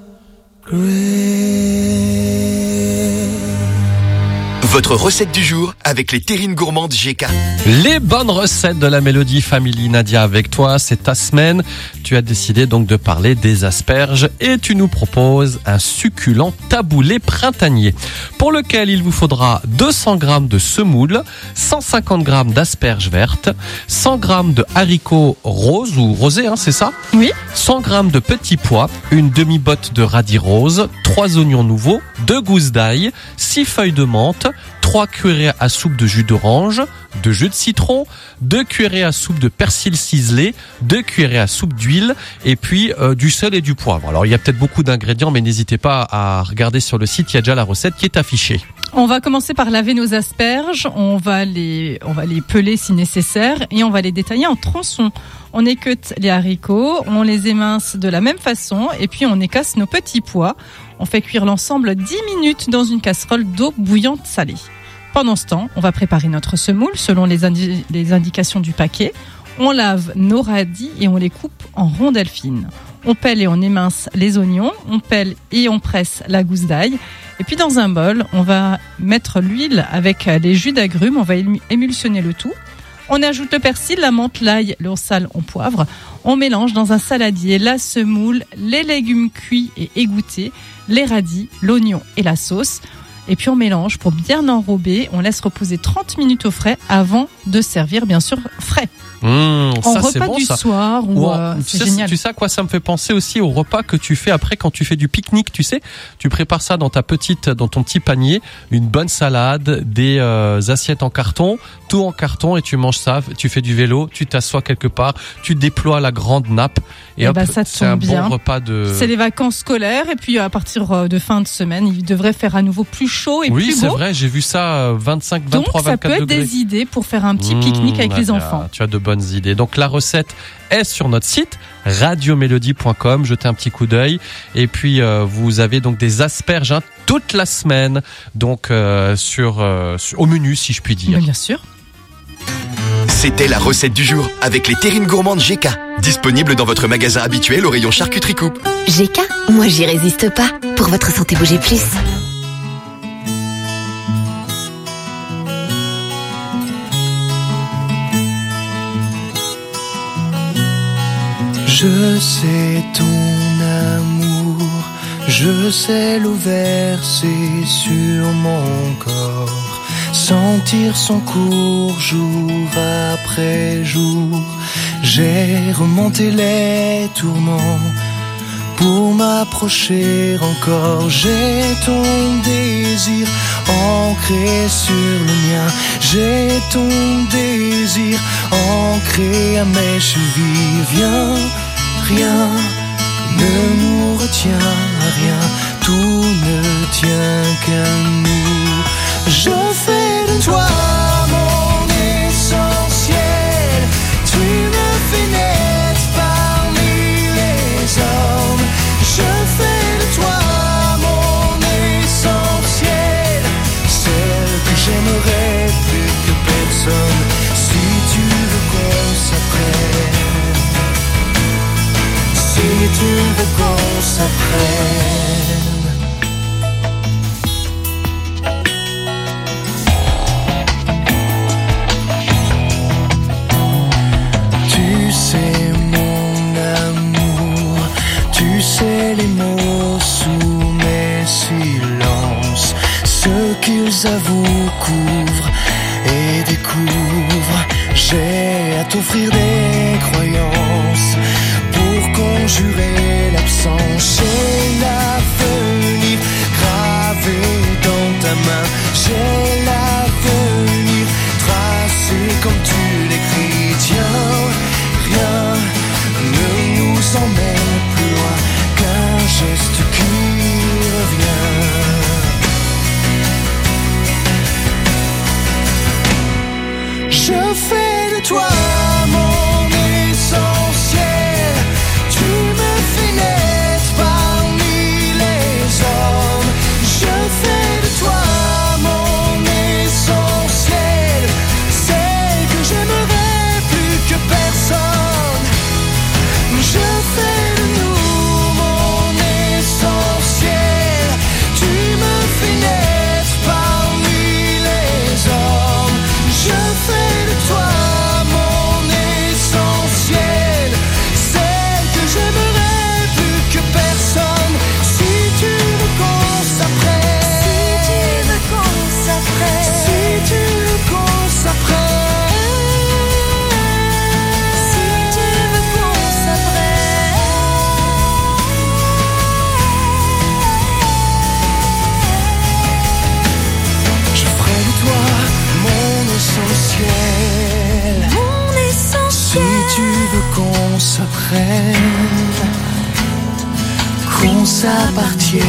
Votre recette du jour avec les terrines gourmandes GK. Les bonnes recettes de la Mélodie Family. Nadia, avec toi, c'est ta semaine. Tu as décidé donc de parler des asperges et tu nous proposes un succulent taboulé printanier pour lequel il vous faudra 200 g de semoule, 150 g d'asperges vertes, 100 g de haricots roses ou rosés, c'est ça ? Oui. 100 g de petits pois, une demi-botte de radis roses, 3 oignons nouveaux, 2 gousses d'ail, 6 feuilles de menthe, 3 cuillerées à soupe de jus d'orange, 2 jus de citron, 2 cuillerées à soupe de persil ciselé, 2 cuillerées à soupe d'huile et puis du sel et du poivre. Alors il y a peut-être beaucoup d'ingrédients mais n'hésitez pas à regarder sur le site, il y a déjà la recette qui est affichée. On va commencer par laver nos asperges, on va les peler si nécessaire et on va les détailler en tronçons. On équeute les haricots, on les émince de la même façon et puis on écasse nos petits pois. On fait cuire l'ensemble 10 minutes dans une casserole d'eau bouillante salée. Pendant ce temps, on va préparer notre semoule selon les indications du paquet. On lave nos radis et on les coupe en rondelles fines. On pèle et on émince les oignons, on pèle et on presse la gousse d'ail. Et puis dans un bol, on va mettre l'huile avec les jus d'agrumes, on va émulsionner le tout. On ajoute le persil, la menthe, l'ail, le sel, on poivre. On mélange dans un saladier la semoule, les légumes cuits et égouttés, les radis, l'oignon et la sauce. Et puis on mélange pour bien enrober. On laisse reposer 30 minutes au frais avant de servir, bien sûr, frais. En ça, repas c'est bon, du ça. soir, c'est génial. Tu sais à quoi ça me fait penser aussi au repas que tu fais après quand tu fais du pique-nique, tu sais. Tu prépares ça dans ton petit panier, une bonne salade, des assiettes en carton, tout en carton et tu manges ça, tu fais du vélo, tu t'assois quelque part, tu déploies la grande nappe et hop, ça c'est un bien. bon repas de... C'est les vacances scolaires et puis à partir de fin de semaine, il devrait faire à nouveau plus chaud et plus beau. Oui, c'est vrai, j'ai vu ça 25, 23, Donc, 24 ça peut être degrés. des idées pour faire un petit pique-nique avec les enfants. Tu as de bonnes idées. Donc la recette est sur notre site radiomélodie.com, jetez un petit coup d'œil et puis vous avez donc des asperges toute la semaine donc au menu si je puis dire. Bien sûr. C'était la recette du jour avec les terrines gourmandes GK. Disponible dans votre magasin habituel au rayon charcuterie coupe. GK, moi j'y résiste pas. Pour votre santé, bougez plus. Je sais ton amour, je sais l'eau versée sur mon corps, sentir son cours jour après jour. J'ai remonté les tourments pour m'approcher encore. J'ai ton désir ancré sur le mien. J'ai ton désir ancré à mes chevilles. Viens, rien ne nous retient à rien. Tout ne tient qu'à nous. Je fais de toi mon essentiel. Tu me fais naître parmi les hommes. Je fais de toi mon essentiel, celle que j'aimerais plus que personne. Si tu veux qu'on s'apprenne, si tu veux qu'on s'apprenne. Tu sais mon amour, tu sais les mots sous mes silences, ce qu'ils avouent, couvrent et découvrent. J'ai à t'offrir des croyances pour conjurer l'absence. J'ai l'avenir gravé dans ta main. J'ai l'avenir tracé comme tu l'écris. Tiens, rien ne nous emmène plus loin qu'un geste qui revient. Je fais de toi mon essentiel. Tu me fais apprenne qu'on s'appartienne.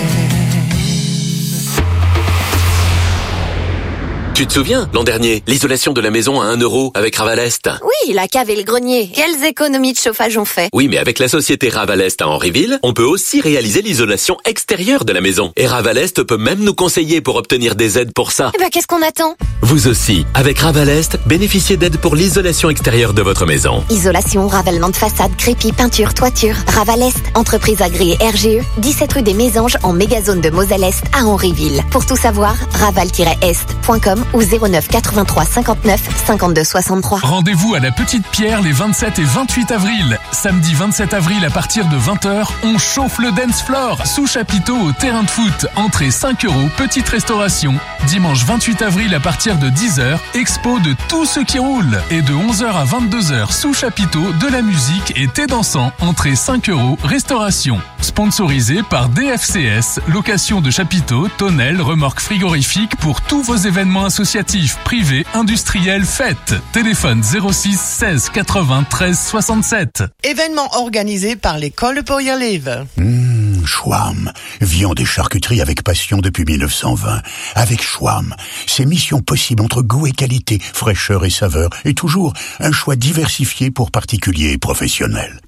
Tu te souviens, l'an dernier, l'isolation de la maison à 1 € avec Ravalest? Oui, la cave et le grenier. Quelles économies de chauffage on fait? Oui, mais avec la société Ravalest à Henryville, on peut aussi réaliser l'isolation extérieure de la maison. Et Ravalest peut même nous conseiller pour obtenir des aides pour ça. Eh ben, qu'est-ce qu'on attend? Vous aussi, avec Ravalest, bénéficiez d'aides pour l'isolation extérieure de votre maison. Isolation, ravalement de façade, crépi, peinture, toiture. Ravalest, entreprise agréée RGE, 17 rue des Mésanges en mégazone de Moselle-Est à Henryville. Pour tout savoir, raval-est.com ou 09 83 59 52 63. Rendez-vous à la Petite Pierre les 27 et 28 avril. Samedi 27 avril à partir de 20h, on chauffe le dance floor sous chapiteau au terrain de foot. Entrée 5 €, petite restauration. Dimanche 28 avril à partir de 10h, expo de tout ce qui roule. Et de 11h à 22h sous chapiteau, de la musique et thé dansant. Entrée 5 €, restauration. Sponsorisé par DFCS, location de chapiteaux, tonnelles, remorques frigorifiques pour tous vos événements associatifs, privés, industriels, fêtes. Téléphone 06 16 80 13 67. Événement organisé par l'école pour y live. Schwam, viande et charcuterie avec passion depuis 1920. Avec Schwam, c'est mission possible entre goût et qualité, fraîcheur et saveur, et toujours un choix diversifié pour particuliers et professionnels.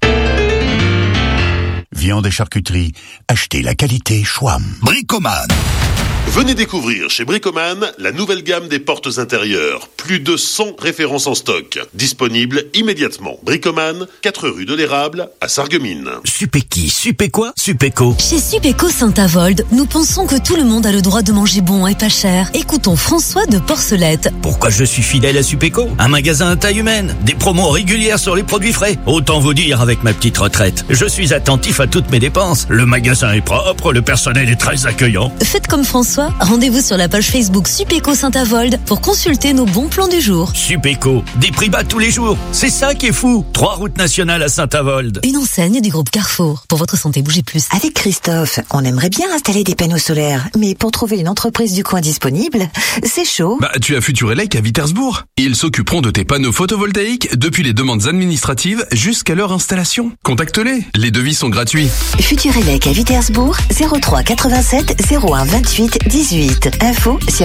Viande et charcuterie, achetez la qualité Schwam. Bricoman. Venez découvrir chez Bricoman la nouvelle gamme des portes intérieures. Plus de 100 références en stock. Disponibles immédiatement. Bricoman, 4 rue de l'Érable à Sarreguemines. Supéki, Supéquoi, Supéco. Chez Supéco Saint-Avold, nous pensons que tout le monde a le droit de manger bon et pas cher. Écoutons François de Porcelette. Pourquoi je suis fidèle à Supéco? Un magasin à taille humaine, des promos régulières sur les produits frais. Autant vous dire avec ma petite retraite. Je suis attentif à toutes mes dépenses. Le magasin est propre, le personnel est très accueillant. Faites comme François, rendez-vous sur la page Facebook Supéco Saint-Avold pour consulter nos bons plans du jour. Supéco, des prix bas tous les jours. C'est ça qui est fou. 3 routes nationales à Saint-Avold. Une enseigne du groupe Carrefour. Pour votre santé, bougez plus. Avec Christophe, on aimerait bien installer des panneaux solaires, mais pour trouver une entreprise du coin disponible, c'est chaud. Tu as Futurelec à Vitersbourg. Ils s'occuperont de tes panneaux photovoltaïques depuis les demandes administratives jusqu'à leur installation. Contacte-les. Les devis sont gratuits. Futurelec à Vitersbourg, 03 87 01 28 18. Info sur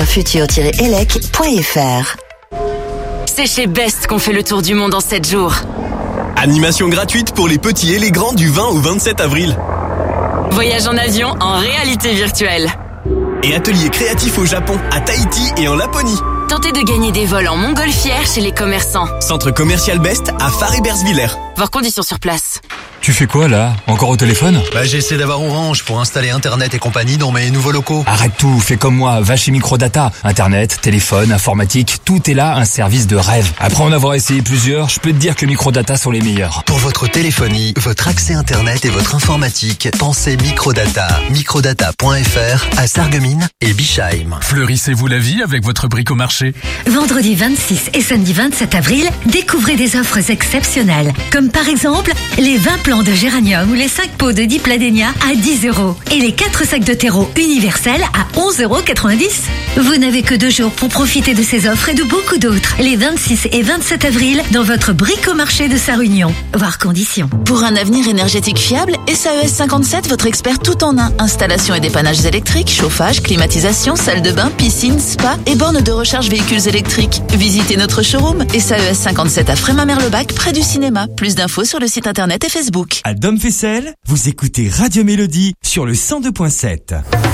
futur-elec.fr. C'est chez Best qu'on fait le tour du monde en 7 jours. Animation gratuite pour les petits et les grands du 20 au 27 avril. Voyage en avion en réalité virtuelle. Et atelier créatif au Japon, à Tahiti et en Laponie. Tentez de gagner des vols en montgolfière chez les commerçants. Centre commercial Best à Faré-Bersviller. Voir conditions sur place. Tu fais quoi là? Encore au téléphone? J'essaie d'avoir Orange pour installer Internet et compagnie dans mes nouveaux locaux. Arrête tout, fais comme moi, va chez Microdata. Internet, téléphone, informatique, tout est là, un service de rêve. Après en avoir essayé plusieurs, je peux te dire que Microdata sont les meilleurs. Pour votre téléphonie, votre accès Internet et votre informatique, pensez Microdata. Microdata.fr à Sarreguemines et Bischheim. Fleurissez-vous la vie avec votre bricomarché. Vendredi 26 et samedi 27 avril, découvrez des offres exceptionnelles. Comme par exemple, les 20 plants de géranium ou les 5 pots de dipladénia à 10 € et les 4 sacs de terreau universels à 11,90 €. Vous n'avez que 2 jours pour profiter de ces offres et de beaucoup d'autres. Les 26 et 27 avril dans votre bricomarché de Sarre-Union. Voir conditions. Pour un avenir énergétique fiable, SAS 57, votre expert tout en un. Installation et dépannages électriques, chauffage, climatisation, salle de bain, piscine, spa et bornes de recharge véhicules électriques. Visitez notre showroom SAS 57 à Frémin-Merlebac, près du cinéma. Plus d'infos sur le site internet et Facebook. À Dom Fessel, vous écoutez Radio Mélodie sur le 102.7.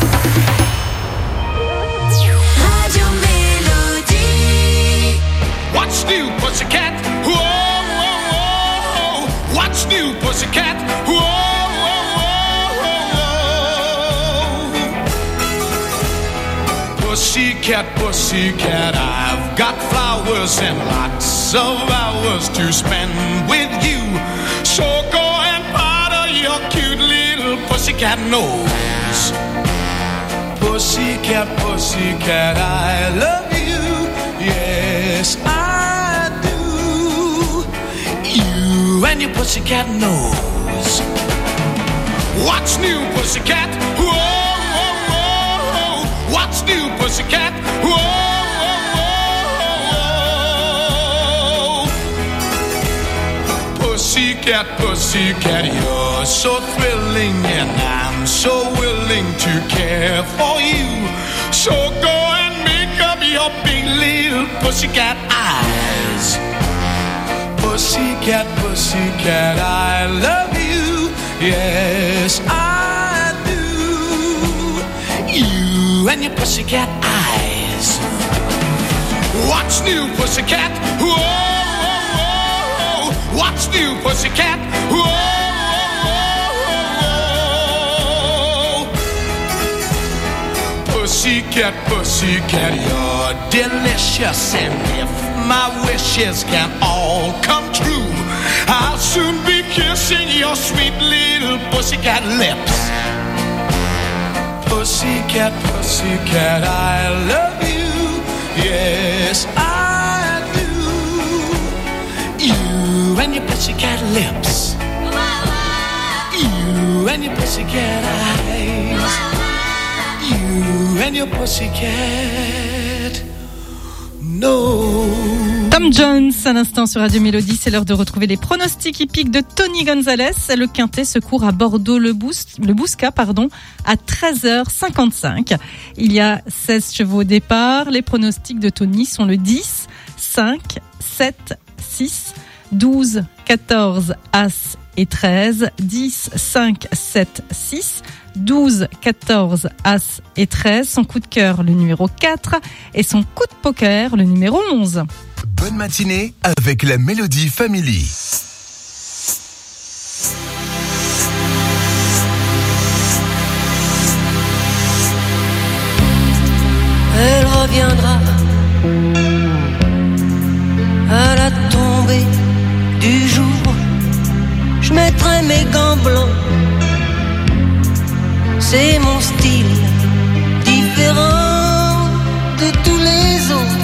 Radio Mélodie. What's new, pussycat? Whoa, whoa, whoa. What's new, pussycat? Whoa, whoa, whoa. Pussycat, pussycat, I've got flowers and lots of hours to spend with you. So go and powder your cute little pussycat nose. Pussycat, pussycat, I love you. Yes, I do. You and your pussycat nose. What's new, pussycat? Whoa, whoa, whoa. What's new, pussycat? Whoa, whoa, whoa. Pussycat. Pussycat, pussycat, you're so thrilling, and I'm so willing to care for you. So go and make up your big little pussycat eyes. Pussycat, pussycat, I love you. Yes, I do. You and your pussycat eyes. What's new, pussycat? Whoa, whoa, whoa. What's new, pussycat? Whoa, whoa, whoa. Pussycat, pussycat, you're delicious, and if my wishes can all come true, I'll soon be kissing your sweet little pussycat lips. Pussycat, pussycat, I love you. Yes, I do. You and your pussycat lips. You and your pussycat eyes. You and your pussycat. No. Tom Jones à l'instant sur Radio Mélodie, c'est l'heure de retrouver les pronostics hippiques de Tony Gonzalez. Le quintet se court à Bordeaux-le Bouscat, à 13h55. Il y a 16 chevaux au départ. Les pronostics de Tony sont le 10, 5, 7, 6, 12, 14, As et 13, 10, 5, 7, 6, 12, 14, As et 13. Son coup de cœur, le numéro 4, et son coup de poker, le numéro 11. Bonne matinée avec la Mélodie Family. Elle reviendra à la tombée du jour. Je mettrai mes gants blancs. C'est mon style différent de tous les autres.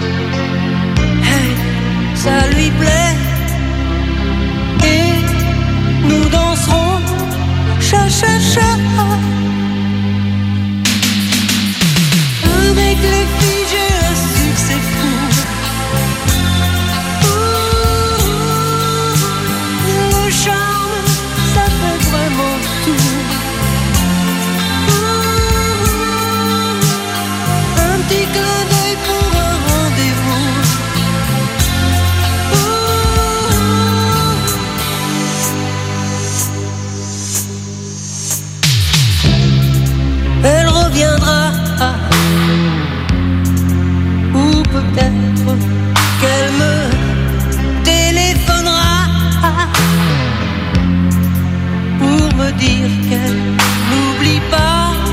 Ça lui plaît et nous danserons cha-cha-cha. Avec les filles j'ai un succès fou. Le charme ça fait vraiment tout. Un petit clin d'œil pour un rendez-vous. Elle reviendra, ou peut-être qu'elle me téléphonera pour me dire qu'elle n'oublie pas